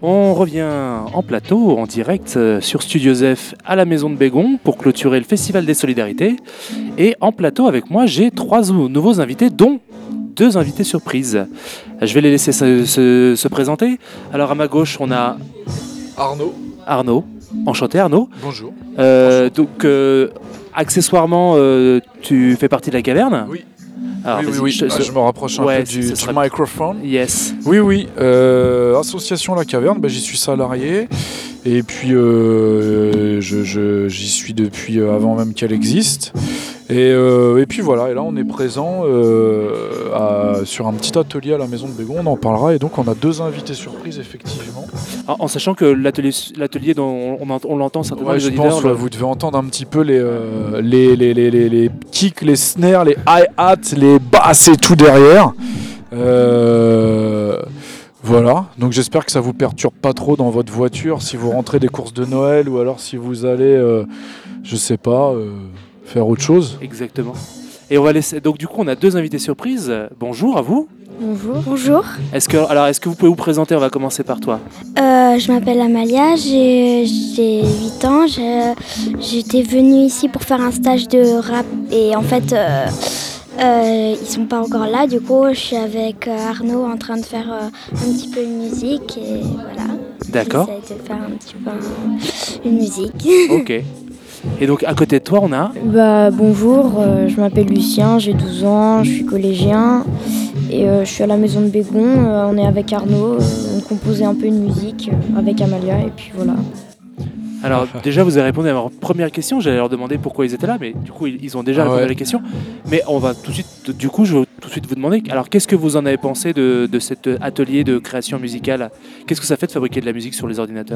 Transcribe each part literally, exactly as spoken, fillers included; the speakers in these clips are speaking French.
On revient en plateau, en direct euh, sur Studio Zef à la Maison de Bégon pour clôturer le Festival des Solidarités. Et en plateau avec moi, j'ai trois nouveaux invités, dont deux invités surprises. Je vais les laisser se, se, se présenter. Alors à ma gauche, on a Arnaud. Arnaud. Enchanté Arnaud. Bonjour. Euh, donc euh, accessoirement, euh, tu fais partie de la caverne. Oui. Alors, oui, oui, oui. Je, je me rapproche un ouais, peu du, du serait... microphone. Yes. Oui, oui. Euh, association La Caverne, bah, j'y suis salarié. Et puis, euh, je, je, j'y suis depuis avant même qu'elle existe. Et, euh, et puis voilà, et là on est présent euh, à, sur un petit atelier à la Maison de Bégon, on en parlera. Et donc on a deux invités surprises, effectivement. En, en sachant que l'atelier, l'atelier dont on, on, on l'entend certainement, ouais, les je auditeurs... pense, le... ouais, vous devez entendre un petit peu les, euh, les, les, les, les, les kicks, les snares, les hi-hats, les basses et tout derrière. Euh... Voilà, donc j'espère que ça vous perturbe pas trop dans votre voiture si vous rentrez des courses de Noël ou alors si vous allez, euh, je sais pas, euh, faire autre chose. Exactement. Et on va laisser. Donc du coup, on a deux invités surprises. Bonjour à vous. Bonjour. Bonjour. Est-ce que alors est-ce que vous pouvez vous présenter? On va commencer par toi. Euh, je m'appelle Amalia, j'ai, j'ai huit ans. J'ai, j'étais venue ici pour faire un stage de rap et en fait. Euh, Euh, ils sont pas encore là, du coup je suis avec euh, Arnaud en train de faire euh, un petit peu une musique et voilà. D'accord. J'essaie de faire un petit peu un, une musique. Ok. Et donc à côté de toi on a... Bah bonjour, euh, je m'appelle Lucien, j'ai douze ans, je suis collégien et euh, je suis à la Maison de Bégon, euh, on est avec Arnaud, euh, on composait un peu une musique euh, avec Amalia et puis voilà. Alors déjà vous avez répondu à ma première question, j'allais leur demander pourquoi ils étaient là, mais du coup ils ont déjà ah, répondu ouais. à la question. Mais on va tout de suite, du coup je vais tout de suite vous demander, alors qu'est-ce que vous en avez pensé de, de cet atelier de création musicale? Qu'est-ce que ça fait de fabriquer de la musique sur les ordinateurs?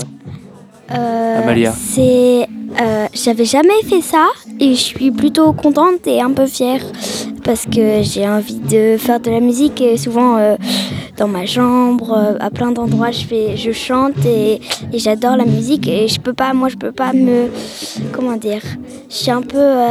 euh, Amalia. C'est, euh, j'avais jamais fait ça et je suis plutôt contente et un peu fière parce que j'ai envie de faire de la musique et souvent euh, dans ma chambre, euh, à plein d'endroits je fais, je chante et, et j'adore la musique et je peux pas, moi je peux pas me, comment dire, je suis un peu, euh,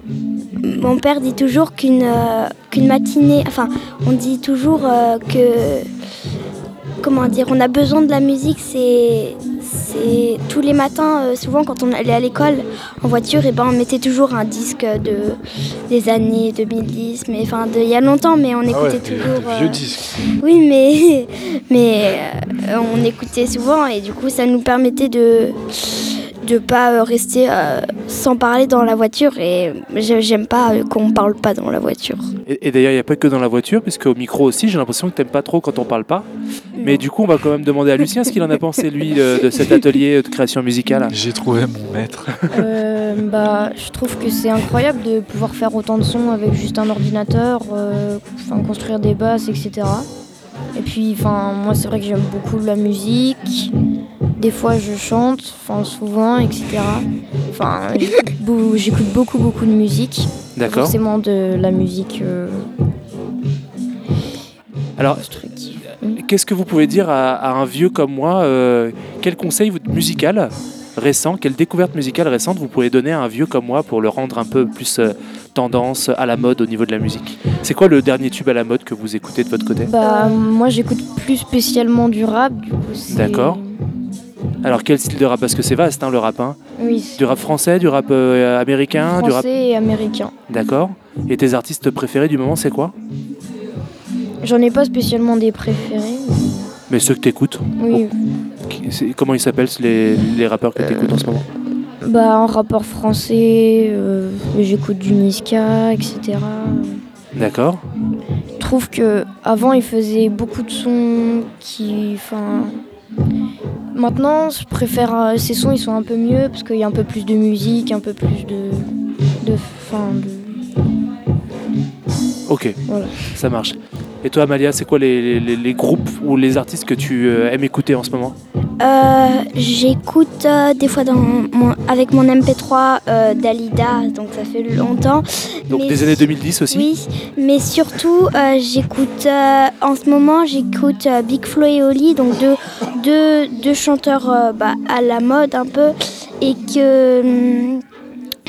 mon père dit toujours qu'une euh, qu'une matinée, enfin on dit toujours euh, que, comment dire, on a besoin de la musique, c'est c'est tous les matins, euh, souvent quand on allait à l'école en voiture, et ben on mettait toujours un disque de des années deux mille dix, mais enfin de il y a longtemps, mais on écoutait ah ouais, toujours. Des, des vieux disques. Euh, oui, mais mais euh, on écoutait souvent et du coup ça nous permettait de de pas rester euh, sans parler dans la voiture et j'aime pas euh, qu'on parle pas dans la voiture. Et, et d'ailleurs il n'y a pas que dans la voiture, puisque au micro aussi j'ai l'impression que t'aimes pas trop quand on parle pas. Mais du coup on va quand même demander à Lucien ce qu'il en a pensé lui de, de cet atelier de création musicale. J'ai trouvé mon maître. euh, bah, je trouve que c'est incroyable de pouvoir faire autant de sons avec juste un ordinateur, euh, construire des basses, et cetera. Et puis moi c'est vrai que j'aime beaucoup la musique. Des fois je chante, enfin souvent, et cetera. Enfin, j'écoute, beau, j'écoute beaucoup beaucoup de musique. D'accord. Forcément de la musique. Euh... Alors, qu'est-ce que vous pouvez dire à, à un vieux comme moi euh, quel conseil musical récent, quelle découverte musicale récente vous pouvez donner à un vieux comme moi pour le rendre un peu plus euh, tendance à la mode au niveau de la musique? C'est quoi le dernier tube à la mode que vous écoutez de votre côté? Bah moi j'écoute plus spécialement du rap, du coup c'est... D'accord. Alors quel style de rap? Parce que c'est vaste hein, le rap. Hein. Oui. C'est... Du rap français, du rap euh, américain, français du rap... et américain. D'accord. Et tes artistes préférés du moment c'est quoi? J'en ai pas spécialement des préférés. Mais ceux que t'écoutes? Oui. C'est... Comment ils s'appellent les, les rappeurs que t'écoutes euh... en ce moment? Bah un rappeur français, euh, j'écoute du Niska, et cetera. D'accord. Je trouve que avant il faisait beaucoup de sons qui, enfin, maintenant je préfère euh, ces sons, ils sont un peu mieux parce qu'il y a un peu plus de musique, un peu plus de, de, fin, de. Ok. Voilà. Ça marche. Et toi Amalia, c'est quoi les, les, les groupes ou les artistes que tu euh, aimes écouter en ce moment? euh, J'écoute euh, des fois dans mon, avec mon M P trois euh, Dalida, donc ça fait longtemps. Donc mais, des années deux mille dix aussi? Oui, mais surtout euh, j'écoute, euh, en ce moment j'écoute euh, Big Flo et Oli, donc deux, deux, deux chanteurs euh, bah, à la mode un peu, et que... Hum,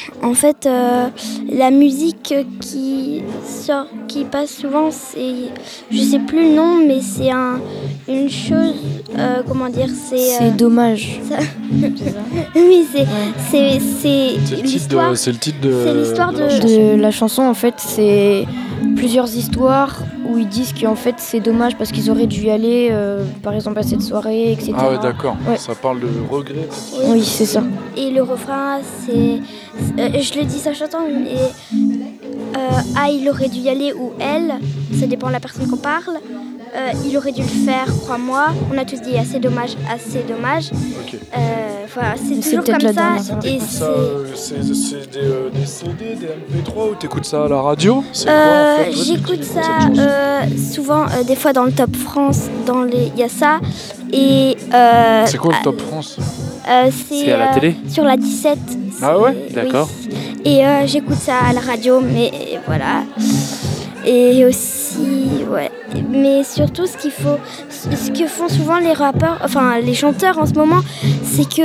en fait, euh, la musique qui sort, qui passe souvent, c'est, je sais plus le nom, mais c'est un, une chose, euh, comment dire, c'est. C'est euh, dommage. ça- C'est ça. oui, c'est, Ouais. c'est, c'est C'est le titre l'histoire. de, c'est le titre de, c'est l'histoire de la de- chanson. De la chanson, en fait, c'est plusieurs histoires où ils disent qu'en fait c'est dommage parce qu'ils auraient dû y aller, euh, par exemple à cette soirée, et cetera. Ah ouais, d'accord. Ouais. Ça parle de regret. peut-être. Oui, c'est ça. Et le refrain, c'est, c'est- euh, je le dis ça chantant, mais euh, ah, il aurait dû y aller ou elle, ça dépend de la personne qu'on parle. Euh, il aurait dû le faire, crois-moi. On a tous dit assez dommage, assez dommage. Ok. Euh, voilà, c'est C'est toujours peut-être comme la ça. dernière. Et T'écoutes c'est, ça, euh, c'est, c'est des, euh, des C D, des M P trois ou t'écoutes ça à la radio? C'est quoi, Euh, en fait, toi, j'écoute tu- ça cette chanson euh, souvent, euh, des fois dans le Top France, dans les, il y a ça. Et euh, C'est quoi le Top France? euh, c'est, C'est à la euh, télé? sur la dix-sept. Ah ouais, c'est- d'accord. oui. Et euh, j'écoute ça à la radio, mais voilà. Et aussi, ouais. Mais surtout, ce qu'il faut, ce que font souvent les rappeurs, enfin les chanteurs en ce moment, c'est que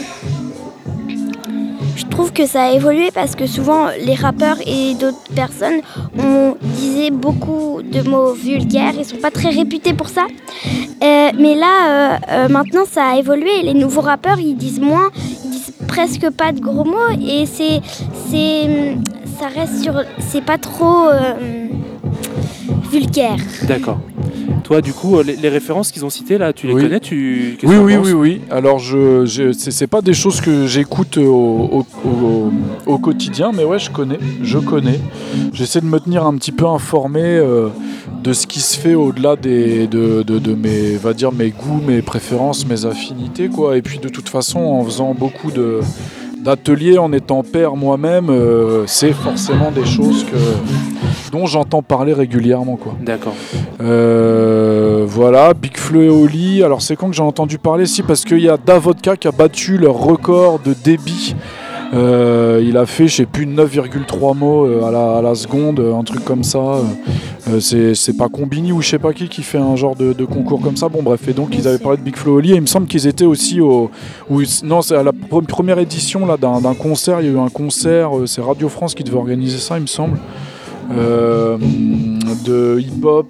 je trouve que ça a évolué parce que souvent les rappeurs et d'autres personnes ont disait beaucoup de mots vulgaires, ils sont pas très réputés pour ça. Euh, mais là, euh, euh, maintenant, ça a évolué. Les nouveaux rappeurs, ils disent moins, ils disent presque pas de gros mots et c'est, c'est, ça reste sur, c'est pas trop euh, vulgaire. D'accord. Toi, du coup, euh, les, les références qu'ils ont citées là, tu les Oui. connais, tu qu'est-ce Oui, que t'en oui, penses oui, oui. Alors, je, je, c'est, c'est pas des choses que j'écoute au, au, au, au quotidien, mais ouais, je connais. Je connais. J'essaie de me tenir un petit peu informé euh, de ce qui se fait au-delà des, de, de, de mes, va dire, mes goûts, mes préférences, mes affinités, quoi. Et puis, de toute façon, en faisant beaucoup de d'ateliers, en étant père moi-même, euh, c'est forcément des choses que dont j'entends parler régulièrement, quoi. D'accord. Euh, voilà, Big Flo et Oli. Alors c'est quand que j'ai entendu parler? Si, parce qu'il y a Davodka qui a battu leur record de débit. Euh, il a fait, je sais plus, neuf virgule trois mots euh, à, la, à la seconde, un truc comme ça. Euh, c'est, c'est pas Combini ou je sais pas qui qui fait un genre de, de concours comme ça. Bon bref, et donc ils avaient parlé de Big Flo et Oli. Et il me semble qu'ils étaient aussi au, ou, non, c'est à la pre- première édition là d'un, d'un concert. Il y a eu un concert, euh, c'est Radio France qui devait organiser ça, il me semble. Euh, de hip-hop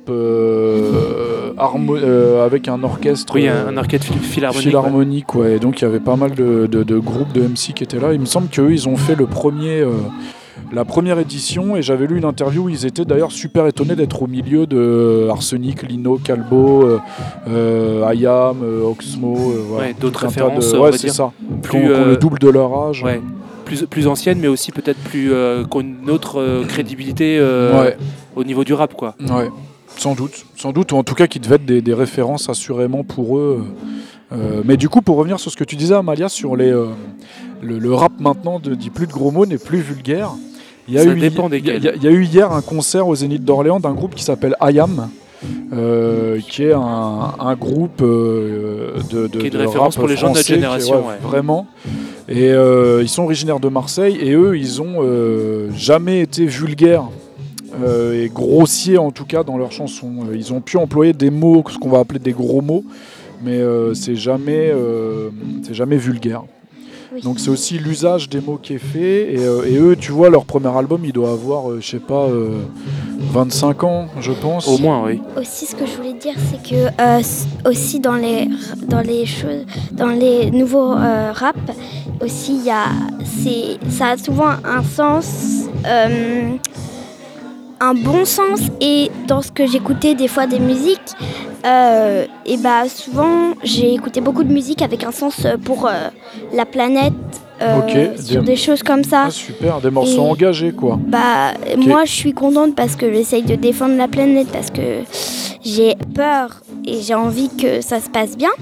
euh, harmo- euh, avec un orchestre Oui, euh, un, un orchestre phil- philharmonique. philharmonique, ouais. Et donc il y avait pas mal de, de, de groupes de M C qui étaient là. Il me semble qu'eux ils ont fait le premier, euh, la première édition, et j'avais lu une interview où ils étaient d'ailleurs super étonnés d'être au milieu de Arsenic, Lino, Calbo, euh, euh, Ayam, euh, Oxmo, euh, voilà. Ouais, d'autres Tout un tas références, de- on ouais, va c'est dire, ça. plus, Qui ont- qui ont euh, le double de leur âge. Ouais. Plus, plus anciennes, mais aussi peut-être plus euh, qui ont une autre euh, crédibilité euh, Ouais. au niveau du rap, quoi. Ouais, sans doute, sans doute, ou en tout cas qui devaient être des, des références assurément pour eux. Euh, mais du coup, pour revenir sur ce que tu disais, Amalia, sur les, euh, le, le rap maintenant ne dit plus de gros mots, n'est plus vulgaire. Il y a Ça eu, dépend il y a- desquels. il y a- il y a eu hier un concert au Zénith d'Orléans d'un groupe qui s'appelle Ayam. Euh, qui est un, un groupe euh, de, de, Qui est de de référence rap pour les gens de notre français, qui est, génération, ouais, ouais. vraiment. Et euh, ils sont originaires de Marseille, et eux, ils ont euh, jamais été vulgaires euh, et grossiers, en tout cas dans leurs chansons. Euh, Ils ont pu employer des mots, ce qu'on va appeler des gros mots, mais euh, c'est jamais, euh, c'est jamais vulgaire. Oui. Donc c'est aussi l'usage des mots qui est fait. Et, euh, et eux, tu vois, leur premier album, il doit avoir, euh, je sais pas, euh, vingt-cinq ans, je pense. Au moins, oui. Aussi, ce que je voulais dire, c'est que euh, s- aussi dans les dans les choses, dans les nouveaux euh, rap, aussi il y a, c'est, ça a souvent un sens, euh, un bon sens. Et dans ce que j'écoutais des fois des musiques, euh, et bah souvent j'ai écouté beaucoup de musique avec un sens pour euh, la planète, euh, Ok, sur des- des choses comme ça. Ah, super, des morceaux Et- engagés, quoi. Bah, moi, je suis contente parce que j'essaye de défendre la planète, parce que j'ai peur et j'ai envie que ça se passe bien.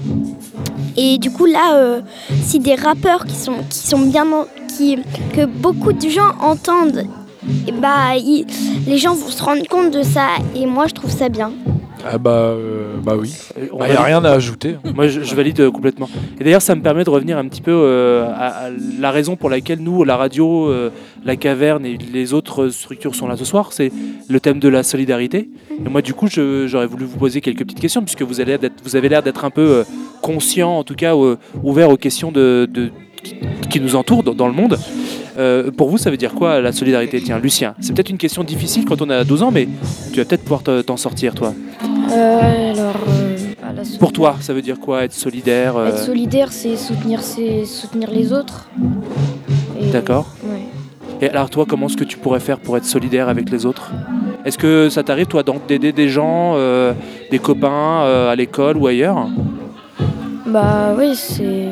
Et du coup, là, euh, si des rappeurs qui sont, qui sont bien, en- qui, que beaucoup de gens entendent, et bah, ils- les gens vont se rendre compte de ça. Et moi, je trouve ça bien. Ah bah, euh, bah oui. Euh, on Il n'y a valide- rien à ajouter. Moi, je, je valide euh, complètement. Et d'ailleurs, ça me permet de revenir un petit peu euh, à, à la raison pour laquelle nous, la radio, euh, la caverne et les autres structures sont là ce soir. C'est le thème de la solidarité. Et moi, du coup, je- j'aurais voulu vous poser quelques petites questions, puisque vous, allez d'être- vous avez l'air d'être un peu euh, conscient, en tout cas, euh, ouvert aux questions de, de- qui, qui nous entourent dans, dans le monde. Euh, pour vous, ça veut dire quoi la solidarité? Tiens, Lucien, c'est peut-être une question difficile quand on a douze ans, mais tu vas peut-être pouvoir te- t'en sortir, toi. Euh, alors, euh, bah, la Pour toi, ça veut dire quoi être solidaire euh, Être solidaire, c'est soutenir, ses- soutenir les autres. Et- D'accord. Ouais. Et alors toi, comment est-ce que tu pourrais faire pour être solidaire avec les autres? Est-ce que ça t'arrive, toi, d'en- d'aider des gens, euh, des copains euh, à l'école ou ailleurs? Bah oui, c'est.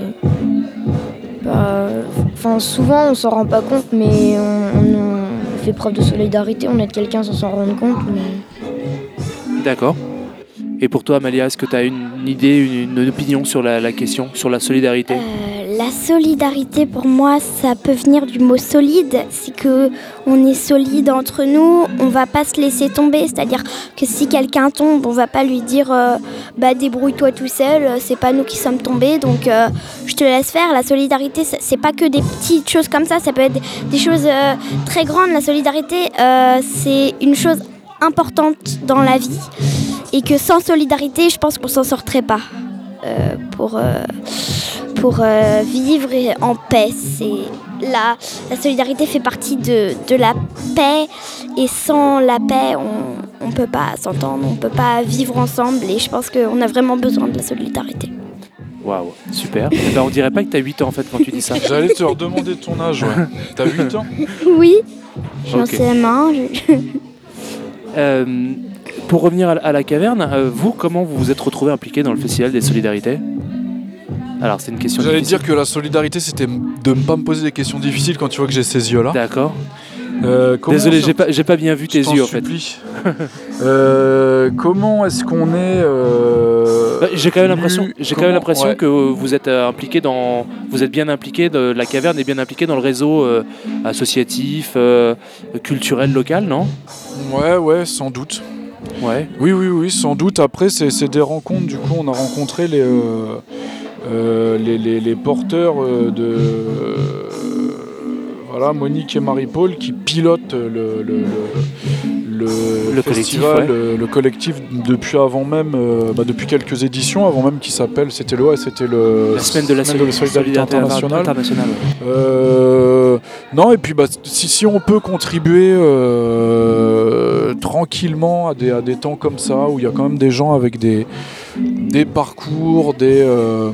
Bah, enfin, souvent on s'en rend pas compte, mais on, on- on fait preuve de solidarité, on aide quelqu'un sans s'en rendre compte. Mais... D'accord. Et pour toi, Amalia, est-ce que tu as une idée, une, une opinion sur la, la question, sur la solidarité? Euh, la solidarité, pour moi, ça peut venir du mot solide. C'est que on est solide entre nous, on va pas se laisser tomber. C'est-à-dire que si quelqu'un tombe, on va pas lui dire euh, bah débrouille-toi tout seul. C'est pas nous qui sommes tombés, donc euh, je te laisse faire. La solidarité, c'est c'est pas que des petites choses comme ça. Ça peut être des choses euh, très grandes. La solidarité, euh, c'est une chose importante dans la vie. Et que sans solidarité, je pense qu'on s'en sortirait pas euh, pour, euh, pour euh, vivre en paix. C'est la, la solidarité fait partie de, de la paix et sans la paix, on ne peut pas s'entendre, on ne peut pas vivre ensemble et je pense qu'on a vraiment besoin de la solidarité. Waouh, super. Eh ben, on dirait pas que tu as huit ans en fait quand tu dis ça. J'allais te redemander ton âge. Ouais. T'as huit ans? Oui, je suis en Ok. C M un. Je... Euh, pour revenir à la- à la caverne, euh, vous, comment vous vous êtes retrouvé impliqué dans le Festival des Solidarités? Alors, c'est une question J'allais difficile. dire que la solidarité, c'était de ne pas me poser des questions difficiles quand tu vois que j'ai ces yeux-là. D'accord. Euh, comment Désolé, on j'ai pas, j'ai pas bien vu Je tes t'en yeux en fait. supplie. Euh, comment est-ce qu'on est euh, Bah, j'ai quand même l'impression, lu- j'ai quand même comment- l'impression ouais. que vous êtes euh, impliqué dans, vous êtes bien impliqué, de, la caverne est bien impliquée dans le réseau euh, associatif, euh, culturel local, non? Ouais, ouais, sans doute. Ouais. Oui, oui, oui, sans doute. Après, c'est c'est des rencontres. Du coup, on a rencontré les, euh, euh, les, les, les porteurs euh, de. euh, voilà, Monique et Marie-Paul qui pilotent le, le, le, le, Le festival, collectif, ouais. le, le collectif depuis avant même, euh, bah, depuis quelques éditions, avant même qu'il s'appelle, c'était le, ouais, c'était le La semaine de la Semaine solidarité internationale. internationale, ouais. Euh, non, et puis bah, si, si on peut contribuer euh, tranquillement à des, à des temps comme ça, où il y a quand même des gens avec des, des parcours, des, euh,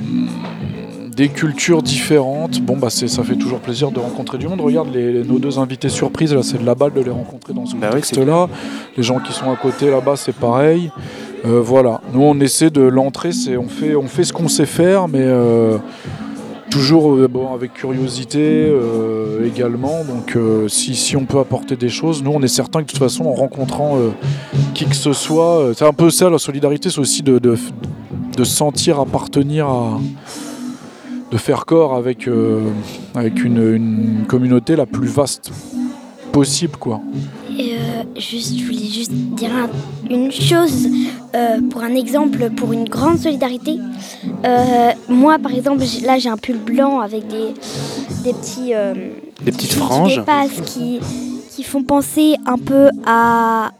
des cultures différentes, bon, bah, c'est, ça fait toujours plaisir de rencontrer du monde. Regarde les, les- nos deux invités surprises, là, c'est de la balle de les rencontrer dans ce Bah oui, c'est contexte-là. Les gens qui sont à côté là-bas, c'est pareil. Euh, voilà, nous on essaie de l'entrée, c'est, on, fait, on fait ce qu'on sait faire, mais euh, toujours euh, bon, avec curiosité euh, également. Donc euh, si, si on peut apporter des choses, nous on est certain que de toute façon en rencontrant euh, qui que ce soit, euh, c'est un peu ça la solidarité, c'est aussi de, de, de sentir appartenir à... de faire corps avec, euh, avec une, une communauté la plus vaste possible, quoi. Et euh, juste, je voulais juste dire un- une chose euh, pour un exemple, pour une grande solidarité. Euh, moi, par exemple, j'ai- là, j'ai un pull blanc avec des, des petits euh, Des petites qui franges. dépassent, qui, qui font penser un peu à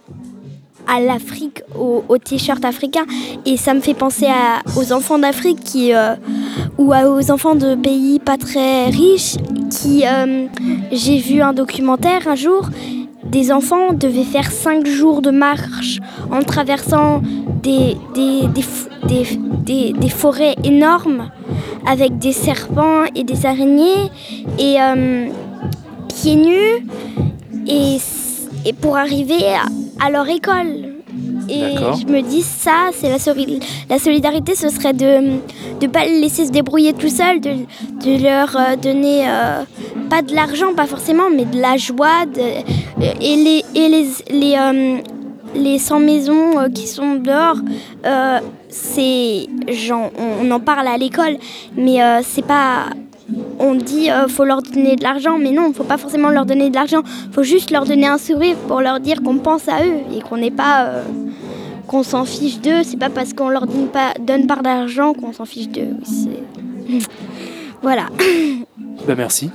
à l'Afrique, au, au t-shirt africain, et ça me fait penser à, aux enfants d'Afrique qui, euh, ou à, aux enfants de pays pas très riches qui, euh, j'ai vu un documentaire un jour, des enfants devaient faire cinq jours de marche en traversant des, des, des, f- des, des, des forêts énormes avec des serpents et des araignées et euh, pieds nus et, et pour arriver à, à leur école. Et D'accord. je me dis, ça, c'est la, soli- la solidarité, ce serait de ne pas les laisser se débrouiller tout seuls, de, de leur euh, donner, euh, pas de l'argent, pas forcément, mais de la joie. De, et les, et les, les, euh, les sans-maisons euh, qui sont dehors, euh, c'est, genre, on, on en parle à l'école, mais euh, c'est pas... On dit euh, faut leur donner de l'argent, mais non, faut pas forcément leur donner de l'argent. Faut juste leur donner un sourire pour leur dire qu'on pense à eux et qu'on n'est pas, euh, qu'on s'en fiche d'eux. C'est pas parce qu'on leur donne pas, donne pas d'argent qu'on s'en fiche d'eux. C'est... Voilà. Bah, merci.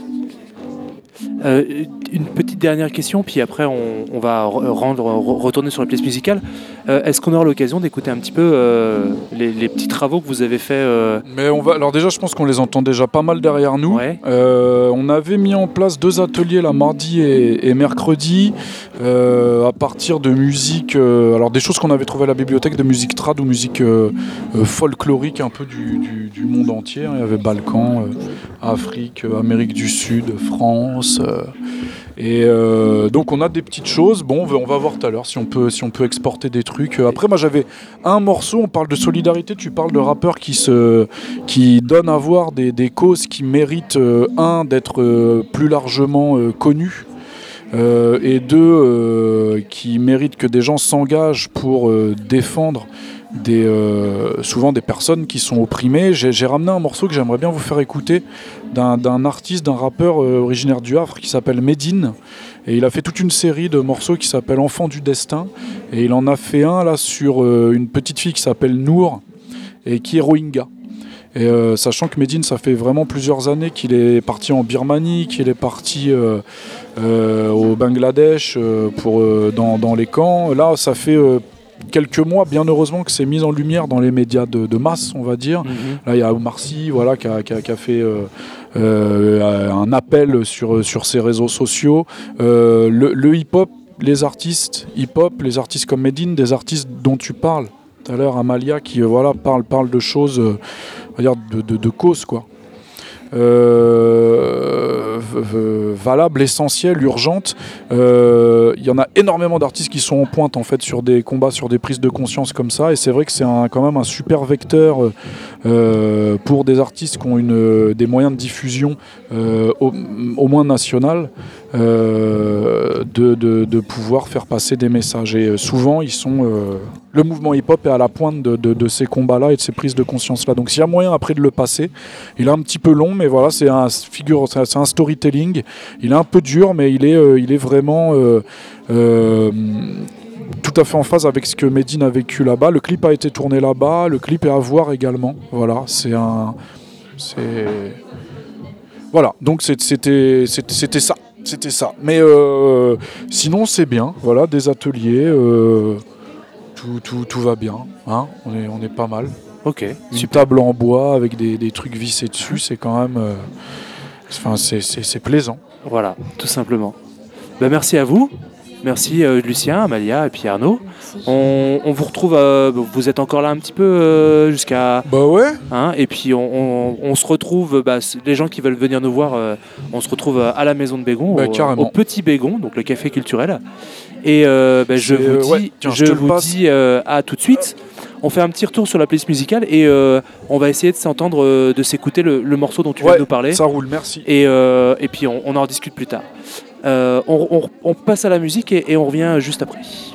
Euh, une petite dernière question, puis après on, on va re- rendre, re- retourner sur la pièce musicale. Euh, est-ce qu'on aura l'occasion d'écouter un petit peu euh, les, les petits travaux que vous avez faits euh... Mais on va, alors déjà, je pense qu'on les entend déjà pas mal derrière nous. Ouais. Euh, on avait mis en place deux ateliers, là, mardi et, et mercredi, euh, à partir de musique, euh, alors des choses qu'on avait trouvées à la bibliothèque, de musique trad ou musique euh, euh, folklorique un peu du, du, du monde entier. Il y avait Balkans, euh, Afrique, euh, Amérique du Sud, France. Euh, et euh, donc on a des petites choses. Bon, on va, on va voir tout à l'heure si on peut, si on peut exporter des trucs. Après, moi j'avais un morceau. On parle de solidarité. Tu parles de rappeurs qui se, qui donnent à voir des, des causes qui méritent euh, un d'être euh, plus largement euh, connus. Euh, et deux, euh, qui méritent que des gens s'engagent pour euh, défendre des, euh, souvent des personnes qui sont opprimées. J'ai, j'ai ramené un morceau que j'aimerais bien vous faire écouter d'un, d'un artiste, d'un rappeur euh, originaire du Havre qui s'appelle Medine. Et il a fait toute une série de morceaux qui s'appelle Enfant du Destin. Et il en a fait un là sur euh, une petite fille qui s'appelle Nour et qui est Rohingya. Et euh, sachant que Medine, ça fait vraiment plusieurs années qu'il est parti en Birmanie, qu'il est parti euh, euh, au Bangladesh euh, pour, euh, dans, dans les camps. Là, ça fait euh, quelques mois, bien heureusement, que c'est mis en lumière dans les médias de, de masse, on va dire. Mm-hmm. Là, il y a Omar Sy, voilà, qui a, qui a, qui a fait euh, euh, un appel sur, sur ses réseaux sociaux. Euh, le, le hip-hop, les artistes hip-hop, les artistes comme Medine, des artistes dont tu parles tout à l'heure, Amalia, qui euh, voilà, parle, parle de choses... Euh, on va dire de, de, de cause quoi. Euh, valable, essentielle, urgente. Il euh, y en a énormément d'artistes qui sont en pointe en fait sur des combats, sur des prises de conscience comme ça. Et c'est vrai que c'est un, quand même un super vecteur euh, pour des artistes qui ont une, des moyens de diffusion euh, au, au moins national, euh, de, de, de pouvoir faire passer des messages. Et souvent, ils sont euh, le mouvement hip-hop est à la pointe de, de, de ces combats-là et de ces prises de conscience-là. Donc s'il y a moyen après de le passer, il est un petit peu long, mais voilà, c'est un figure, c'est un storytelling. Il est un peu dur, mais il est, euh, il est vraiment euh, euh, tout à fait en phase avec ce que Medine a vécu là-bas. Le clip a été tourné là-bas, le clip est à voir également. Voilà, c'est un, c'est voilà. Donc c'était, c'était, c'était ça, c'était ça. Mais euh, sinon c'est bien. Voilà, des ateliers. Euh, Tout, tout, tout va bien, hein, on, est, on est pas mal. Ok. Une super. table en bois avec des, des trucs vissés dessus, c'est quand même, euh, enfin, c'est, c'est, c'est plaisant. Voilà, tout simplement. Ben, merci à vous, merci euh, Lucien, Amalia et puis Arnaud. On, on vous retrouve, euh, vous êtes encore là un petit peu euh, jusqu'à... Bah ouais. Hein, et puis on, on, on se retrouve, bah, les gens qui veulent venir nous voir, euh, on se retrouve à la maison de Bégon, bah, au, au Petit Bégon, donc le café culturel. Et euh, bah, je vous dis, ouais, tiens, je je vous dis euh, à tout de suite. On fait un petit retour sur la playlist musicale et euh, on va essayer de s'entendre, euh, de s'écouter le, le morceau dont tu ouais, viens de nous parler. Ça roule, merci. Et, euh, et puis on, on en rediscute plus tard. Euh, on, on, on passe à la musique et, et on revient juste après.